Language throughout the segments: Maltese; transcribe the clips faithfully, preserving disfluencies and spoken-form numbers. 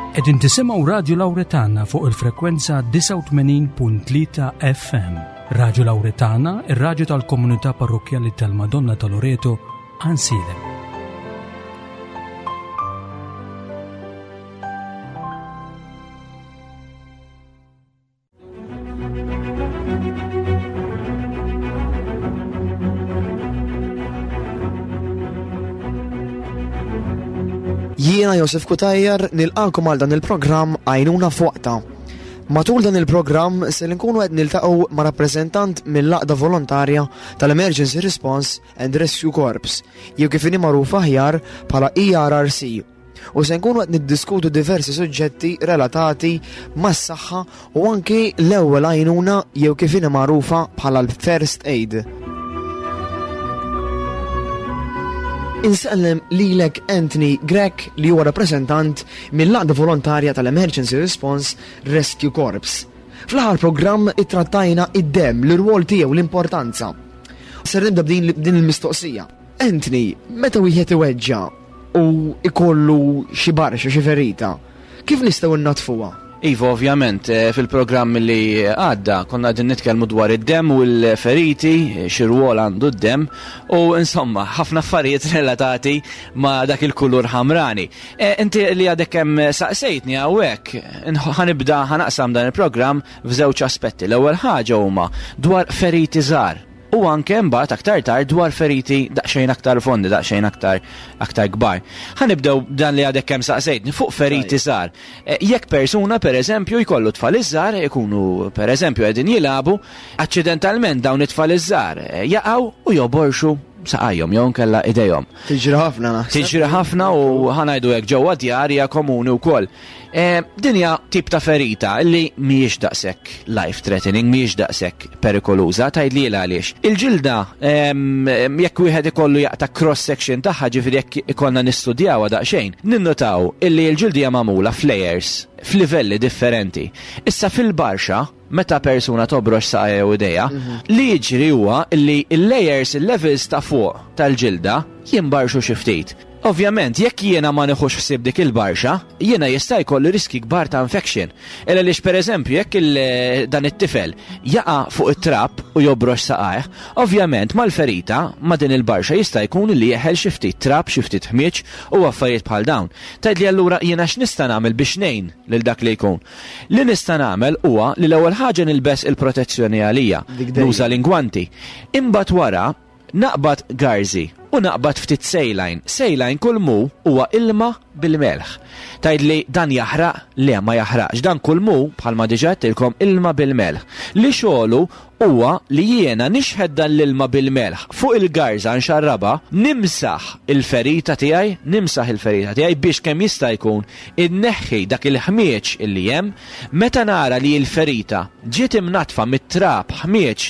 Qegħdin tisimgħu Radio Lawretana fuq il-frekwenza tisa' u tmenin punt tlieta F M. Radio Lawretana, ir-radju tal-Komunità Parrokjali tal-Madonna ta' Loreto, Ansile. Jiena Josef Kutajjar nilqakom għal dan il-programm Għajnuna f'Waqta. Matul dan il-programm se nkunu qed niltaqgħu ma' rappreżentant mill-laqda volontarja tal-Emergency Response and Rescue Corps, jew kif inhi magħrufa aħjar bħala E R R C. U se nkunu qed niddiskutu diversi suġġetti relatati mas-saħħa u anke l-ewwel għajnuna jew kif inhi magħrufa bħala l-First Aid. Insellem lilek Anthony Grech li huwa rappreżentant mill-laqda volontarja tal-Emergency Response Rescue Corps. Fl-aħħar programm ittrattajna id-demm, l-irwol tiegħu, l-importanza. Ser nibda b'din il-mistoqsija. Anthony, meta wieħed iweġġa' u ikollu xi barxa xi ferita, kif nistgħu nnatfuha? Iva, ovvjament, fil-programm li għadda konna għadin nitkellmu dwar id-dem u l-feriti, xirwol għandu d-dem u insomma, ħafna affarijiet relatati ma dak il-kulur ħamrani. E, inti li għadek hemm saqsejtni għawek, ħanibda ħanaqsam dan il-programm f'żewġ aspetti. L-ewwel ħaġa huma dwar feriti żgħar. U anke mbagħad aktar tard dwar feriti daqsxejn aktar fondi, daqsxejn aktar aktar kbar. Ħanibdew dan li għadek kemm saqsejtni fuq feriti żgħar. Jekk persuna pereżempju jkollu tfal iżgħar ikunu pereżempju qegħdin jilagħbu, aċċidentalment dawn it-tfal iżgħar jaqgħu u joborxu saqajhom jew nkella idejhom. Tiġri ħafna naħseb. Tiġri ħafna u ħanajdu hekk ġewwa djarja komuni wkoll. E, dinja tip ta' ferita li mhijiex daqshekk life threatening, mhijiex daqshekk perikoluża, tgħidli għaliex. Il-ġilda jekk wieħed ikollu jaqta' cross section tagħha ġifieri jekk ikollna nistudjawha daqsxejn, ninnotaw illi l-ġildi hija magħmula f'layers, f'livelli differenti. Issa fil-barxa meta persuna tobrox saqajja u idejha, li jiġri huwa li l-layers, il-levels ta' fuq tal-ġilda jinbarxu xi ftit. Ovvjament, jekk jiena ma nieħux ħsieb dik il-barxa, jiena jista' jkollu riski kbar ta' infection. Illa lix pereżempju jekk dan it-tifel jaqa' fuq it-trapp u jobrox saqajh, ovvjament mal-ferita ma' din il-barxa jista' jkun li jeħel xi ftit trapp, xi ftit ħmieġ u affarijiet bħal dawn. Tgħidli allura jiena x'nista' nagħmel biex ngħin lil dak li jkun. Li nista' nagħmel huwa li l-ewwel ħaġa nilbes il-protezzjoni għalija, nuża l-ingwanti. Imbagħad wara naqbad garzi u naqbad ftit sejlajn. Sejlajn kull mu huwa ilma bil-melħ. Tgħidli dan jaħraq? Le, ma jaħraqx. Dan kull mu bħalma diġà għedtilkom ilma bil-melħ. Li xogħlu huwa li jiena nixħed dan l-ilma bil-melħ fuq il-garza nxarraba, nimsaħ il-ferita tiegħi, nimsaħ il-ferita tiegħi biex kemm jista' jkun inneħħi dak il-ħmieġ illi hemm. Meta nara li l-ferita ġiet imnatfa mit-trab ħmieġ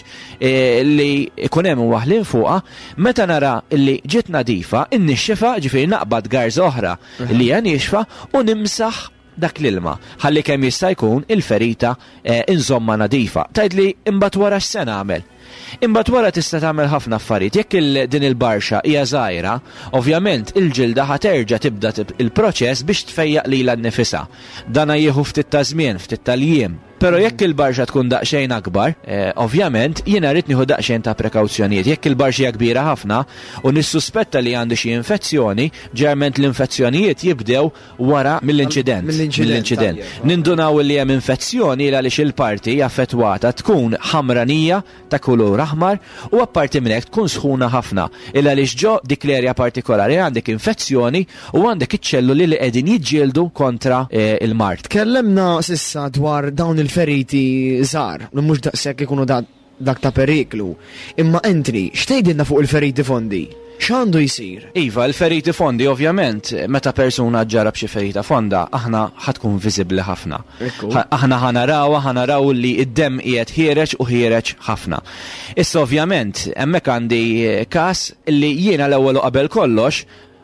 li ikun hemm waħlin fuqha, meta nara li ġiet nadifa, innixxifa ġifieri naqbad garza oħra li hija nixfa u nimsaħ dak l-ilma, ħalli kemm jista' jkun il-ferita eh, inżomma nadifa. Tgħidli imbagħad wara x'se nagħmel. Imbagħad wara tista' tagħmel ħafna affarijiet. Jekk din il-barxa hija żgħira, ovvjament il-ġilda ħaterġa' tibda il-proċess biex tfejjaq lilha nnifisha. Dana jieħu ftit ta' żmien, ftit tal-jiem. Pero jekk il-barxa tkun daqsxejn akbar, eh, ovvjament jiena rrid nieħu daqsxejn ta' prekawzjonijiet. Jekk il-barxa hija kbira ħafna u nissuspetta li għandi xi infezzjoni, ġerment l-infezzjonijiet jibdew wara mill-inċident. Mill-inċident. Nindunaw li hemm infezzjoni għaliex il-parti affettwata tkun ħamranija ta' kulur aħmar u apparti minn hekk tkun sħuna ħafna. Il għaliex ġo dik l-erja partikolari għandek infezzjoni u għandek iċ-ċelluli li qegħdin jiġġieldu kontra eh, il-mart. Tkellemna sissa dwar dawn il-feriti żgħar, li mhux daqshekk ikunu dak ta' periklu. Imma Anthony, x'tgħidilna fuq il-feriti fondi? X'għandu jsir? Iva, l-feriti fondi ovvjament, meta persuna ġarab xi ferita fonda, aħna ħatkun viżibbli ħafna. Aħna ħanarawha, ħanaraw li id-demm qiegħed ħiereġ u ħiereġ ħafna. Issa ovvjament hemmhekk għandi każ li jiena l-ewwel qabel kollox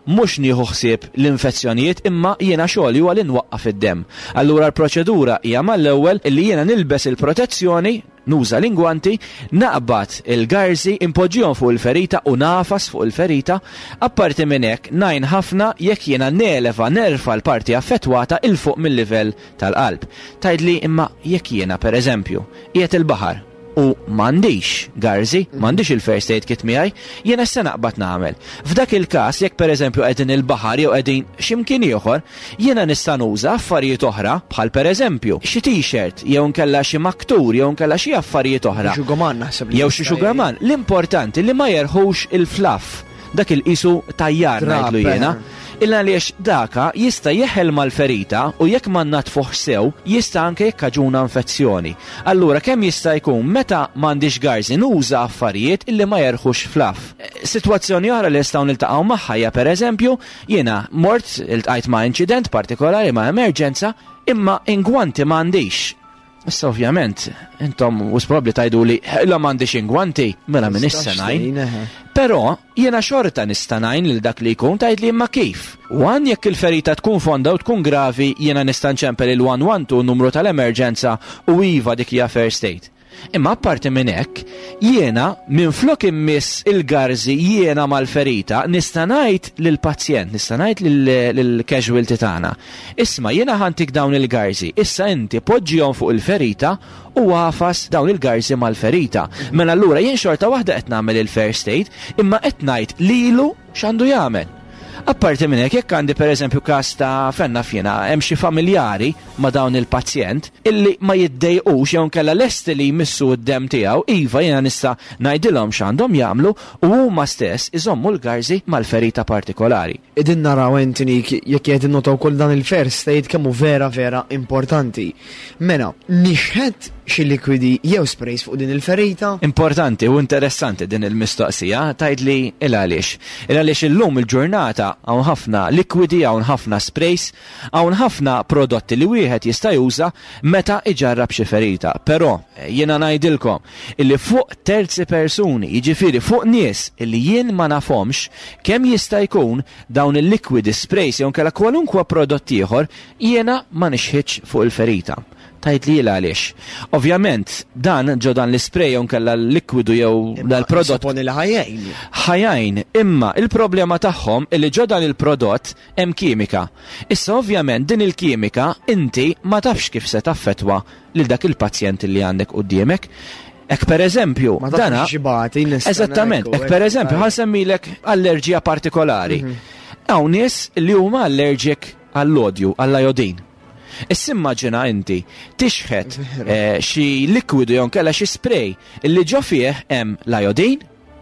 mhux nieħu ħsieb l-infezzjonijiet imma jiena xogħli huwa li nwaqqaf id-demm. Allura l-proċedura hija mal-ewwel illi jiena nilbes il-protezzjoni, nuża l-ingwanti, naqbad il-garzi, impoġġihom fuq il-ferita u nafas fuq il-ferita, apparti minn hekk ngħin ħafna jekk jiena neleva nerfa l-parti affettwata il fuq mill-livell tal-qalb. Tgħidli imma jekk jiena pereżempju qiegħed il-baħar u m'għandix garzi, m'għandix il-first aid kit miegħi, jiena se naqbad nagħmel. F'dak il-każ jekk pereżempju qegħdin il-baħar jew qegħdin x'imkien ieħor, jiena nista' nuża affarijiet oħra bħal pereżempju xi t-shirt jew nkella xi maktur jew nkella xi affarijiet oħra. Xugaman naħseb. Jew xi xugaman. L-importanti li ma jerħux il-flaff. Dak il-qisu tajjar ngħidlu jiena. Illa għaliex daka jista' jeħel mal-ferita u jekk ma natfuh sew jista' anke jekkaġuna infezzjoni. Allura kemm jista' jkun meta m'għandix garzi nuża affarijiet illi ma jerħux flaff. Sitwazzjoni oħra li nistgħu niltaqgħu magħha hija pereżempju jiena mort iltqajt ma' inċident partikolari ma' emerġenza imma ingwanti m'għandix. Issa ovvjament, intom us probabbli tajdu li illa m'għandix ingwanti, mela minn issa ngħin. Però jiena xorta nista' ngħin lil dak li jkun tgħidli imma kif. Wan jekk il-ferita tkun fonda u tkun gravi jiena nista' nċempel il-one one two numru tal-emerġenza u iva dik hija first aid. Imma apparti minn hekk, jiena minflok immiss il-garzi jiena mal-ferita nista' ngħid lill-pazjent, nista' ngħid lill-casualty tagħna. Isma' jiena ħantik dawn il-garzi, issa inti poġġihom fuq il-ferita u għafas dawn il-garzi mal-ferita. Mela allura jien xorta waħda qed nagħmel il-first aid, imma qed ngħid lilu x'għandu jagħmel. Apparti minn hekk jekk għandi pereżempju każ ta' fenna fjena hemm xi familjari ma' dawn il-pazjent illi ma jiddejqux jew nkella lesti li jmissu d-demm tiegħu, iva jiena nista' ngħidilhom x'għandhom jagħmlu u huma stess iżommu l-garzi mal-ferita partikolari. Idin naraw intini jekk qed innotaw kull dan il-first aid kemm hu vera vera importanti. Mela, nixħed xi likwidi jew sprays fuq din il-ferita? Importanti u interessanti din il-mistoqsija tgħidli il għaliex. Il għaliex illum il-ġurnata hawn ħafna likwidi, hawn ħafna sprays, hawn ħafna prodotti li wieħed jista' juża meta iġarrab xi ferita. Però jiena ngħidilkom illi fuq terzi persuni, jiġifieri fuq nies illi jien ma nafhomx kemm jista' jkun dawn il-liquidi sprays jew kellha kwalunkwa prodott ieħor jiena ma nixħitx fuq il-ferita. Tajt li għaliex. Ovvjament, dan ġo dan l-spray jew kella l-likwidu jew dal-prodott. Supponi li ħajjajn. Ħajjajn, imma il-problema tagħhom illi ġo dan il-prodott hemm kimika. Issa ovvjament din il-kimika inti ma tafx kif se taffetwa lil dak il-pazjent li għandek quddiemek. Ek per eżempju, dana. Eżattament, ek per eżempju, ħasemmilek allerġija partikolari. Hawn nies li huma allerġik għall-odju, għall-ajodin. Issimmaġina inti tixħet xi likwidu jew kella xi spray illi ġo fih hemm l-ajodin.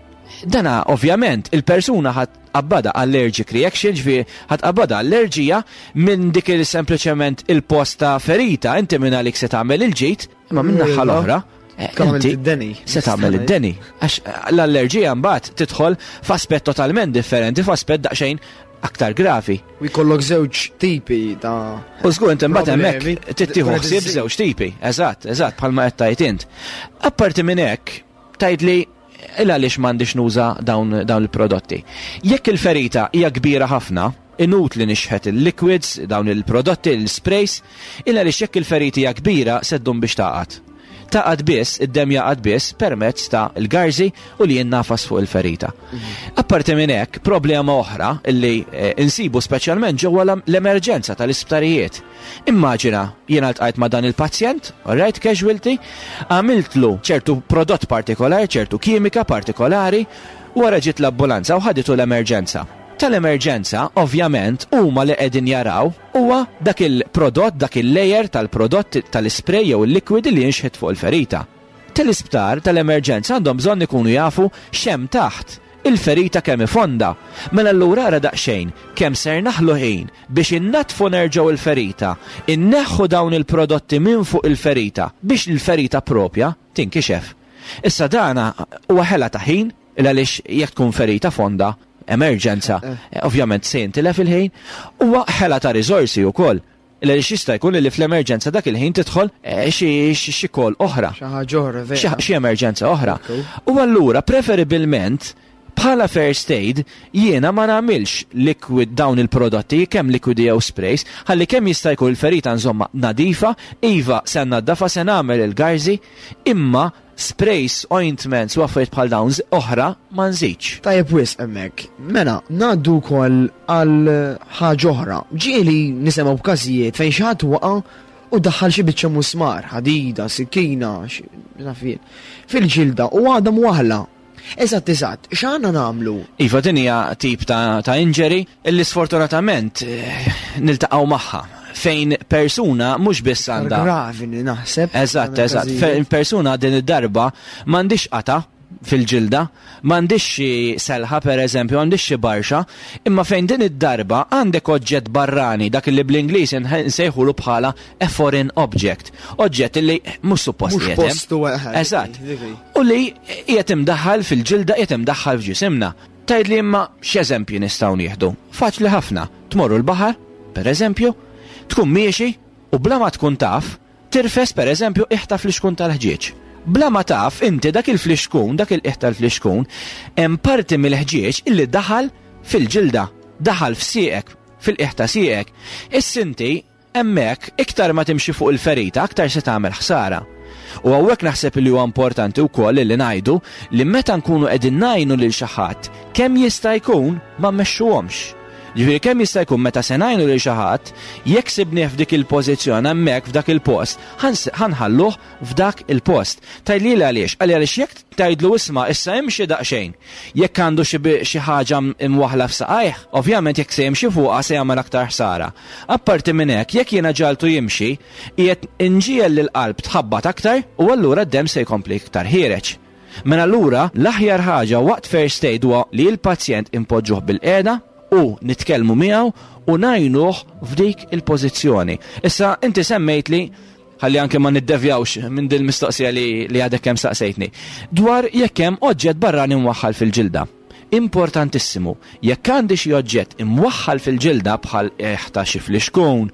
Dana ovvjament il-persuna ħadd qabbada allergic reaction, ġifieri ħadd qabbada allerġija minn dik il sempliċement il-posta ferita inti minn għalik se tagħmel il-ġid, imma minn naħa l-oħra se tagħmel id-deni. Għax l-allerġija mbagħad tidħol f'aspett totalment differenti, f'aspett daqsxejn aktar gravi. U jkollok żewġ tipi ta' U żgur inti mbagħad hemmhekk tittieħu ħsieb żewġ tipi, eżatt, eżatt bħalma qed tgħid int. Apparti minn hekk tgħidli il għaliex m'għandix nuża dawn dawn il-prodotti. Jekk il-ferita hija kbira ħafna, inutli nixħet il-liquids, dawn il-prodotti, il-sprays, il għaliex jekk il-ferita hija kbira seddum biex taqgħad. Taqad biss, id-dem jaqad biss permezz ta' il-garzi u li jinnafas fuq il-ferita. Apparti minn hekk, problema oħra illi eh, insibu speċjalment ġewwa l-emerġenza tal-isptarijiet. Immaġina jiena ltqajt ma' dan il-pazjent, right casualty, għamiltlu ċertu prodott partikolari, ċertu kimika partikolari, wara ġiet l-ambulanza u ħaditu l-emerġenza. Tal-emerġenza, ovvjament, huma li qegħdin jaraw huwa dak il-prodott, dak il-lejer tal-prodott tal-isprej jew il-likwidi li jinxħet fuq il-ferita. Tal-isptar tal-emerġenza għandhom bżonn ikunu jafu x'hemm taħt il-ferita kemm ifonda. Mela allura ara daqsxejn kemm ser naħlu ħin biex innatfu nerġgħu il-ferita, inneħħu dawn il-prodotti minn fuq il-ferita biex il-ferita propja tinkixef. Issa dana huwa ħela ta' ħin il għaliex jekk tkun ferita fonda emerġenza, ovvjament se jintilef il-ħin, huwa ħela ta' riżorsi wkoll. Illa li xista jkun li fl-emerġenza dak il-ħin tidħol xi kol oħra. Xi emerġenza oħra. U allura preferibilment Bħala first aid jiena ma nagħmilx liquid dawn il-prodotti kemm liquidi jew sprays, ħalli kemm jista' jkun il-ferita nżomma nadifa, iva se naddafa se nagħmel il-garzi, imma sprays, ointments u affarijiet bħal dawn oħra ma nżidx. Tajjeb wisq hemmhekk. Mela, ngħaddu wkoll għal ħaġa oħra. Ġieli nisimgħu b'każijiet fejn xi ħadd waqa' u daħħal xi biċċa musmar, ħadida, sikkina, xi fil-ġilda u għadha mwaħla. Eżatt, eżatt, x'għandna nagħmlu? Iva din hija tip ta', ta injury illi sfortunatament niltaqgħu magħha fejn persuna mhux biss għandha gravi naħseb. Eżatt, eżatt, fejn persuna din id-darba m'għandix qata fil-ġilda, m'għandix xi selħa pereżempju, m'għandix xi barxa, imma fejn din id-darba għandek oġġett barrani dak li bl-Ingliż nsejħulu bħala a foreign object. Oġġett li mhux suppost qiegħed. Eżatt. U li qiegħed imdaħħal fil-ġilda qiegħed imdaħħal f'ġisimna. Tgħidli imma x'eżempju nistgħu nieħdu. Faċli ħafna. Tmorru l-baħar, pereżempju, tkun miexi u bla ma tkun taf, tirfes pereżempju iħta fl-ixkun tal-ħġieġ. Bla ma taf inti dak il-fliexkun, dak il-iħta l-fliexkun, hemm parti mill-ħġieġ illi daħal fil-ġilda, daħal f'sieqek, fil-iħta sieqek. Is-sinti hemmhekk iktar ma timxi fuq il-ferita, aktar se tagħmel ħsara. U hawnhekk naħseb li huwa importanti wkoll li ngħidu li meta nkunu qegħdin ngħinu lil xi ħadd kemm jista' jkun ma mmexxuhomx. Ġifieri kemm jista' jkun meta se ngħinu lil xi ħadd jekk sibnieh f'dik il-pożizzjon hemmhekk f'dak il-post, ħanħalluh f'dak il-post. Tgħidli għaliex, għaliex jekk tgħidlu isma' issa imxi daqsxejn. Jekk għandu xi ħaġa imwaħla f'saqajh, ovvjament jekk se jimxi fuqha se jagħmel aktar ħsara. Apparti minn hekk, jekk jiena ġaltu jimxi, qiegħed inġiel lill-qalb tħabbat aktar u allura d-demm se jkompli iktar ħiereġ. Mela allura l-aħjar ħaġa waqt first aid huwa li l-pazjent impoġġuh bil-qiegħda u nitkellmu miegħu u ngħinuh f'dik il-pożizzjoni. Issa inti semmejtli ħalli anke ma niddevjawx minn din mistoqsija li li għadek kemm saqsejtni. Dwar jekk hemm oġġett barrani imwaħħal fil-ġilda. Importantissimu, jekk għandi xi oġġett imwaħħal fil-ġilda bħal eħta xi fliexkun,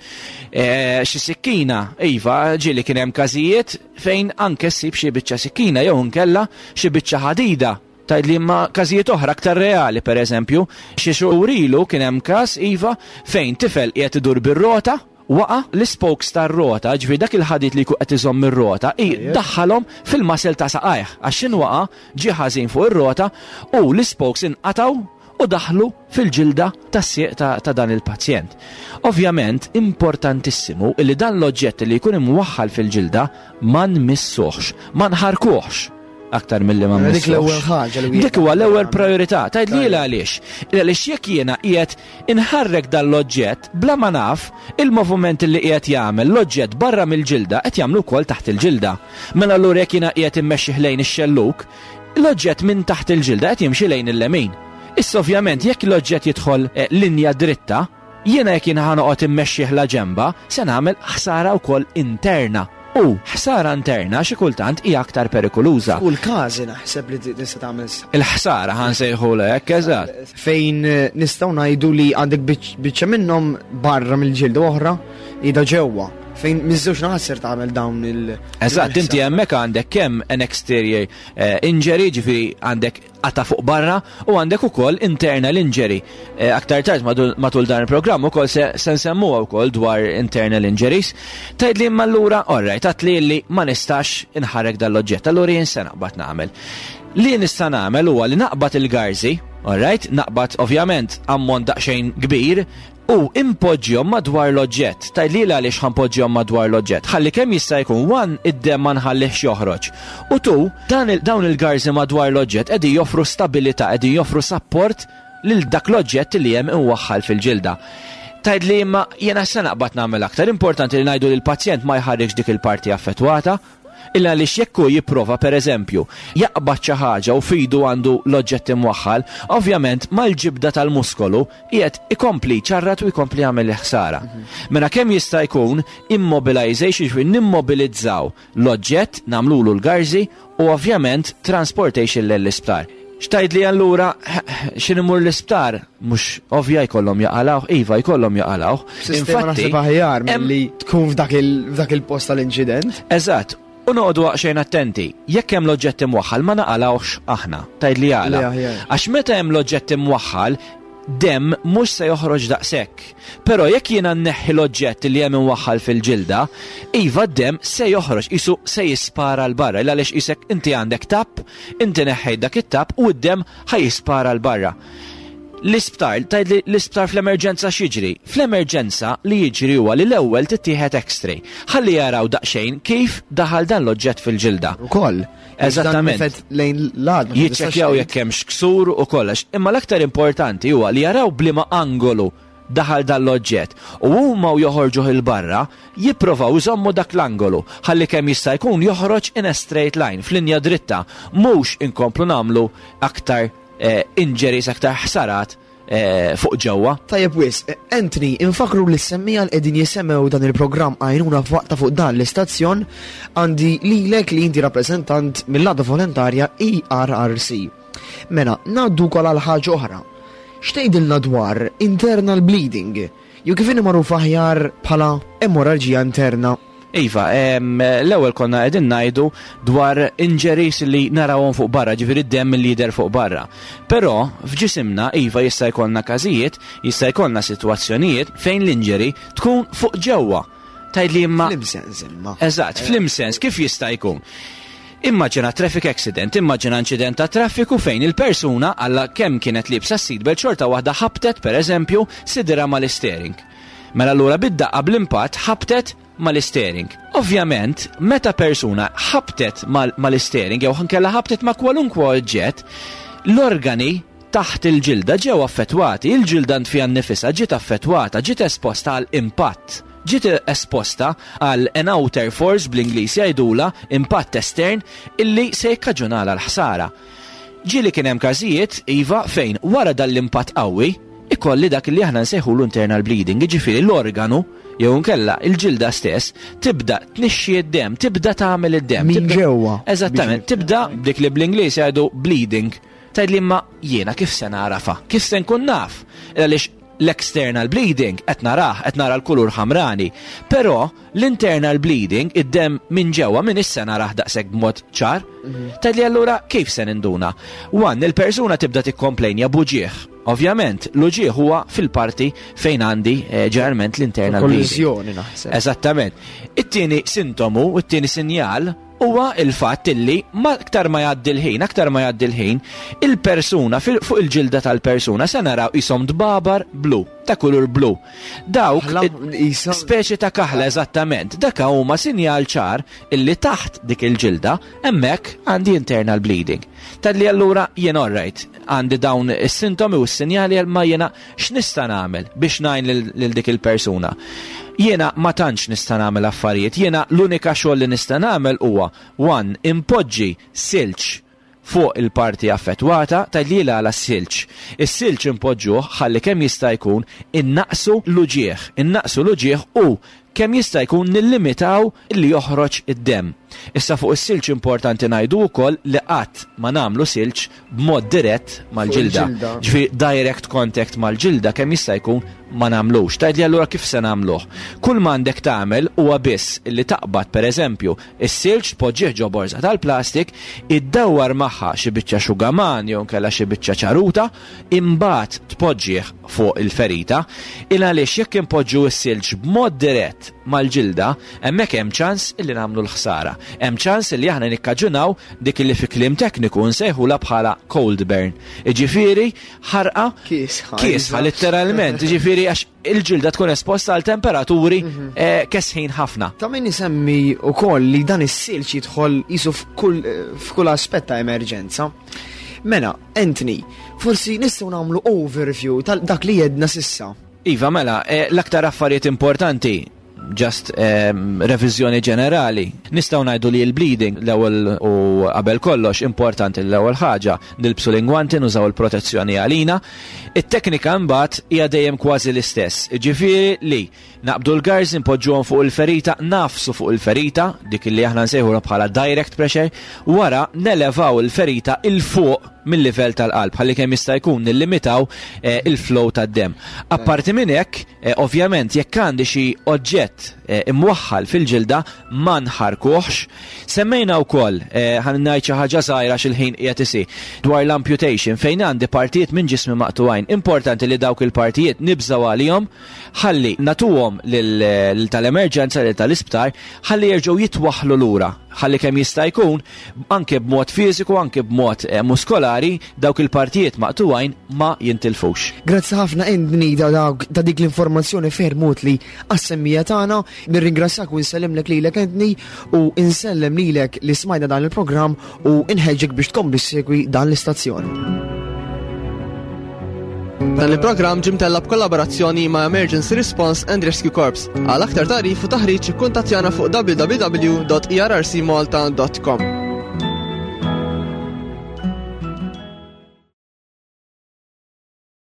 xi sikkina, iva ġieli kien hemm każijiet fejn anke ssib xi biċċa sikkina jew inkella xi biċċa ħadida. Tgħidli imma każijiet oħra aktar reali pereżempju, xi xhur ilu kien hemm każ iva fejn tifel qiegħed idur bir-rota waqa' l-spokes tar-rota, ġifieri dak il-ħadit li qed iżomm ir-rota, daħħalhom fil-masel ta' saqajh għax x'inwaqa' ġie ħażin fuq ir-rota u l-spokes inqatgħu u daħlu fil-ġilda tas-sieq ta', ta dan il-pazjent. Ovvjament importantissimu li dan l-oġġett li jkun imwaħħal fil-ġilda ma nmissuhx, ma nħarkuhx. Aktar mill-li ma dik l-ewwel ħaġa li dik huwa l-ewwel priorità. Tgħidli għaliex. Għaliex jekk jiena qiegħed inħarrek dan l-oġġett bla ma naf il-moviment li qiegħed jagħmel l-oġġett barra mill-ġilda qed jagħmlu wkoll taħt il-ġilda. Mela allura jekk jiena qiegħed immexxih lejn ix-xelluk, l-oġġett minn taħt il-ġilda qed jimxi lejn il-lemin. Issa ovvjament jekk l-oġġett jidħol linja dritta, jiena jekk jiena ħanoqgħod immexxih la ġemba se nagħmel ħsara wkoll interna. U ħsara interna xi kultant hija aktar perikoluża. U l-każi naħseb li tista' tagħmel. Il-ħsara ħansejħula hekk eżatt. Fejn nistgħu ngħidu li għandek biċċa minnhom barra mill-ġilda oħra qiegħda ġewwa. Fejn miżewġ naħsir tagħmel dawn il- Eżatt, inti hemmhekk għandek kemm an exterior injury, ġifieri għandek qata fuq barra u għandek ukoll internal injury. Aktar tard matul dan il-programm ukoll se nsemmuha wkoll dwar internal injuries. Tgħidli imma allura orrajt għatli li ma nistax inħarrek dal-oġġett, allura jien se naqbad nagħmel. Li nista' nagħmel huwa li naqbad il-garzi, orrajt, naqbad ovvjament ammont daqsxejn kbir u impoġġihom madwar l-oġġett. Tgħidli għaliex ħanpoġġihom madwar l-oġġett. Ħalli kemm jista' jkun wan id-demm ma nħallihx joħroġ. U tu dawn il-garzi madwar l-oġġett qegħdin joffru stabilità, qegħdin joffru sapport lil dak l-oġġett li hemm imwaħħal fil-ġilda. Tgħidli imma jiena se naqbad nagħmel aktar importanti li ngħidu lill-pazjent ma jħarrikx dik il-parti affettwata. Illa li x'jekk hu jipprova pereżempju jaqbad xi ħaġa u fidu għandu l-oġġett imwaħħal, ovvjament mal-ġibda tal-muskolu qiegħed ikompli ċarrat u jkompli jagħmel ħsara. Mela kemm jista' jkun immobilization ġifieri nimmobilizzaw l-oġġett nagħmlulu l-garzi u ovvjament transportation lill-isptar. Xtajdli allura x'inimur l-isptar mhux ovvja jkollhom jaqalgħu, iva jkollhom jaqalgħu. Infatti aħjar milli tkun f'dak il-post tal-inċident. Eżatt. U noqogħdu xejn attenti, jekk hemm l-oġġett imwaħħal ma naqalawx aħna, tgħidli għala. Għax meta hemm l-oġġett imwaħħal, dem mhux se joħroġ daqshekk. Però jekk jiena nneħħi l-oġġett li hemm imwaħħal fil-ġilda, iva d-dem se joħroġ, isu se jispara l-barra, għaliex isek inti għandek tapp, inti neħħejt dak it-tapp u d-dem ħajispara l-barra. L-isptar, tgħidli l-isptar fl-emerġenza x'jiġri? Fl-emerġenza li jiġri huwa li l-ewwel tittieħed X-ray. Ħalli jaraw daqsxejn kif daħal dan l-oġġett fil-ġilda. Ukoll. Eżattament. Jiċċekkjaw jekk hemmx ksur u kollox. Imma l-aktar importanti huwa li jaraw bliema angolu daħal dan l-oġġett u huma joħorġu il-barra jipprovaw iżommu dak l-angolu ħalli kemm jista' jkun joħroġ in a straight line f'linja dritta mhux inkomplu nagħmlu aktar Eh, injuries aktar ħsarat eh, fuq ġewwa. Tajjeb wis, Anthony, infakru li s-semmija l-qegħdin jisemmew dan il-programm għajnuna f'waqta fuq dan l-istazzjon għandi lilek li inti rappreżentant mill-għada volontarja E R R C. Mela, ngħaddu wkoll għal ħaġa oħra. X'tgħidilna dwar internal bleeding? Jew kif inhi magħruf aħjar bħala emorraġija interna? Iva, l-ewwel konna qegħdin ngħidu dwar injuries li narawhom fuq barra, ġifieri d-demm li jidher fuq barra. Però f'ġisimna iva jista' jkollna każijiet, jista' jkollna sitwazzjonijiet fejn l-injury tkun fuq ġewwa. Tgħidli imma fl-imsens imma. Eżatt, fl-imsens kif jista' jkun? Immaġina traffic accident, immaġina inċident ta' traffiku fejn il-persuna alla kemm kienet libsa s-seatbelt xorta waħda ħabtet pereżempju sidra mal-steering. Mela allura bid-daqqa bl-impatt ħabtet mal-steering. Ovvjament, meta persuna ħabtet mal-steering jew ħankella ħabtet ma' kwalunkwe oġġett, l-organi taħt il-ġilda ġew affettwati, il-ġilda nfija nnifisha ġiet affettwata, ġiet esposta għal impatt. Ġiet esposta għal an outer force bl-Ingliż jgħidula impatt estern illi se jikkaġunala l-ħsara. Ġieli kien hemm każijiet iva fejn wara dal-impatt qawwi ikolli dak li aħna nsejħu l-internal bleeding, jiġifieri l-organu jew nkella il-ġilda stess tibda tnixxi d-demm, tibda tagħmel id-demm. Min ġewwa. Eżattament, tibda dik li bl-Ingliż jgħidu bleeding. Tgħidli imma jiena kif se narafha, kif se nkun naf? Għaliex l-external bleeding qed narah, qed nara l-kulur ħamrani, però l-internal bleeding id-demm minn ġewwa min issa narah daqshekk b'mod ċar. Tgħidli allura kif se ninduna? One, il-persuna tibda tikkomplejnja buġieħ. Ovvjament, l-uġieħ huwa fil-parti fejn għandi ġeneralment l-internal bleeding. Kolliżjoni naħseb. Eżattament. It-tieni sintomu, it-tieni sinjal huwa il-fatt illi ma aktar ma jgħaddi l-ħin, aktar ma jgħaddi l-ħin, il-persuna fuq il-ġilda tal-persuna se naraw ishom dbabar blu, ta' kulur blu. Dawk speċi ta' kaħla eżattament, dak huma sinjal ċar illi taħt dik il-ġilda hemmhekk għandi internal bleeding. Tadli allura jien orrajt, għandi dawn is-sintomi u s-sinjali ma jiena x'nista' nagħmel biex ngħin lil dik il-persuna. Jiena ma tantx nista' nagħmel affarijiet, jiena l-unika xogħol li nista' nagħmel huwa one impoġġi silġ fuq il-parti affettwata tgħidlilha għala silġ. Is-silġ impoġġuh ħalli kemm jista' jkun innaqsu l-uġieħ, innaqsu l-uġieħ u kemm jista' jkun nillimitaw li joħroġ id-demm. Issa fuq is-silġ importanti ngħidu wkoll li qatt ma nagħmlu silġ b'mod dirett mal-ġilda. Ġifieri direct contact mal-ġilda kemm jista' jkun ma nagħmlux. Tgħidli allura kif se nagħmluh. Kull ma għandek tagħmel huwa biss illi taqbad pereżempju is-silġ tpoġġih ġo borża tal-plastik, iddawwar magħha xi biċċa xugaman jew nkella xi biċċa ċaruta, imbagħad tpoġġih fuq il-ferita, il għaliex jekk impoġġu s-silġ b'mod dirett mal-ġilda, hemmhekk hemm ċans illi nagħmlu l-ħsara. Hemm ċans illi aħna nikkaġunaw dik illi fi kliem tekniku nsejħula bħala cold burn. Iġifieri ħarqa kiesħa litteralment, iġifieri għax il-ġilda tkun esposta għal temperaturi kesħin ħafna. Ta' min isemmi wkoll li dan is-silġ jidħol qisu f'kull aspett ta' emerġenza. Mela, Anthony, forsi nistgħu nagħmlu overview tal dak li jedna sissa. Iva, mela, l-aktar affarijiet importanti just um, revizjoni ġenerali. Nistgħu ngħidu li l-bleeding l-ewwel u qabel kollox importanti l-ewwel ħaġa nilbsu l-ingwanti nużaw il-protezzjoni għalina. It-teknika mbagħad hija dejjem kważi l-istess. Ġifieri li naqbdu l-garż impoġġuhom fuq il-ferita, nafsu fuq il-ferita, dik li aħna nsejħu bħala direct pressure, wara nelevaw il-ferita il fuq mill-livell tal-qalb ħalli kemm jista' jkun nillimitaw eh, il-flow tad-dem. Apparti minn hekk, eh, ovvjament jekk għandi xi oġġett eh, imwaħħal fil-ġilda ma nħarkuhx. Semmejna wkoll ħan ngħid xi ħaġa żgħira x'il-ħin qiegħed isir dwar l-amputation fejn għandi partijiet minn ġismi maqtuwajn. Importanti li dawk il-partijiet nibżaw għalihom ħalli natuhom lil tal-emerġenza lil tal-isptar ħalli jerġgħu jitwaħħlu lura ħalli kemm jista' jkun anke b'mod fiżiku anke b'mod eh, muskolari dawk il-partijiet maqtuwajn ma jintilfux. Grazzi ħafna Endni ta' dik l-informazzjoni fermut li għas-semmija tagħna. Nirringrazzjak u nsellimlek lilek Endni u nsellem lilek li smajna dan il-programm u inħeġġek biex tkompli segwi dan l-istazzjon. Dan il-programm ġim tella b'kollaborazzjoni ma' Emergency Response and Rescue Corps. Għal aktar tarif u taħriġ kuntattjana fuq w w w dot e r r c malta dot com.